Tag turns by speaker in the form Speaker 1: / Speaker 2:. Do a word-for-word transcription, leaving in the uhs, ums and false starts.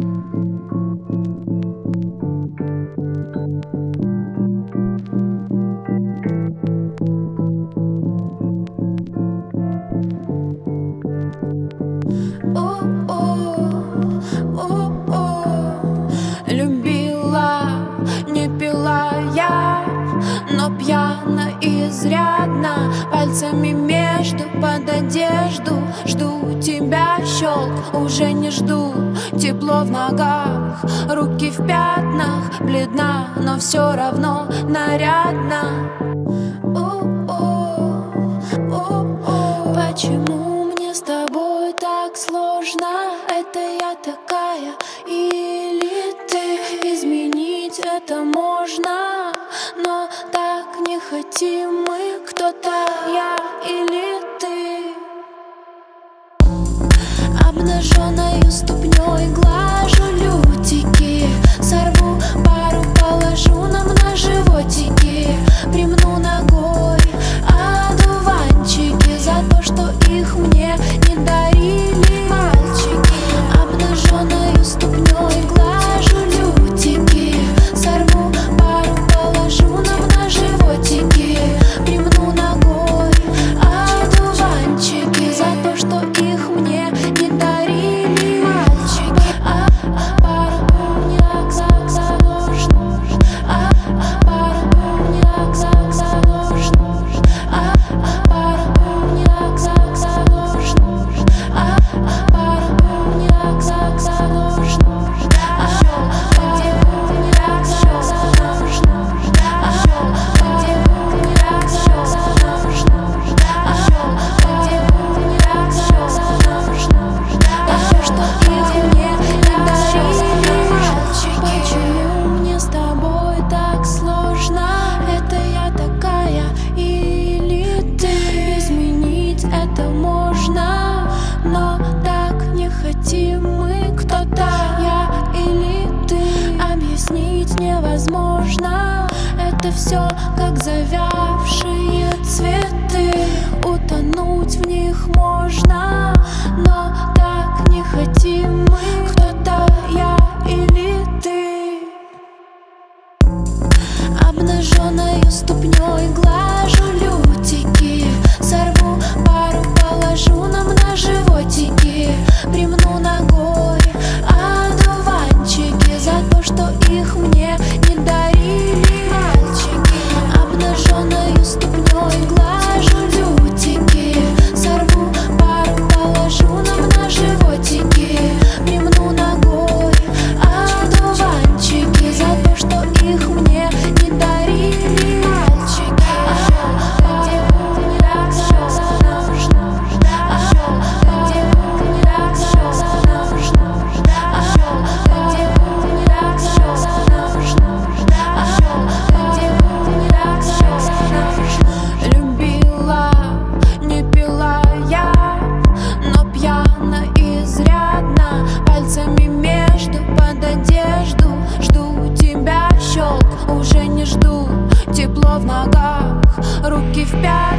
Speaker 1: Любила, не пила я, но пьяна изрядно. Пальцами между под одежду жду тебя, щелк, уже не жду. Тепло в ногах, руки в пятнах, бледна, но все равно нарядна. Почему мне с тобой так сложно? Это я такая или ты? Изменить это можно, но так не хотим мы. Кто-то я или ты? Обнаженной ступней глажу лютики, сорву пару, положу нам на животики. Примну ногой одуванчики за то, что их мне не дарили мальчики. Обнаженной ступней глажу лютики, сорву пару, положу нам на животики. Примну ногой одуванчики за то, что их мне не дарили мальчики. А пару умняк заложно, а пару умняк заложно, а пару умняк заложно, а пару умняк заложно, а где умняк заложно, а где умняк заложно, а где умняк заложно, а все, что их мне не дарили мальчики. Почему мне с тобой так сложно? Это я такая или ты? Изменить это можно, но так не хотим мы. Кто-то я или ты? Объяснить невозможно. Это все как завявшие цветы. Утонуть в них можно, но так не хотим мы. Кто-то я или ты? Обнаженной ступней глажу лютики, сорву пару, положу нам на животики. Примну ногой одуванчики за то, что их мне не дарили мальчики. Обнаженной ступней глажу лютики, сорву пару, положу нам на животики. Примну ногой одуванчики за то, что их мне не дарили мальчики. А где умняк заложно, а где умняк заложно, а где умняк заложно, а где умняк заложно. Любила, не пила я, но пьяна изрядно. Пальцами между под одежду жду тебя, щелк, уже не жду. Тепло в ногах, руки в пятнах,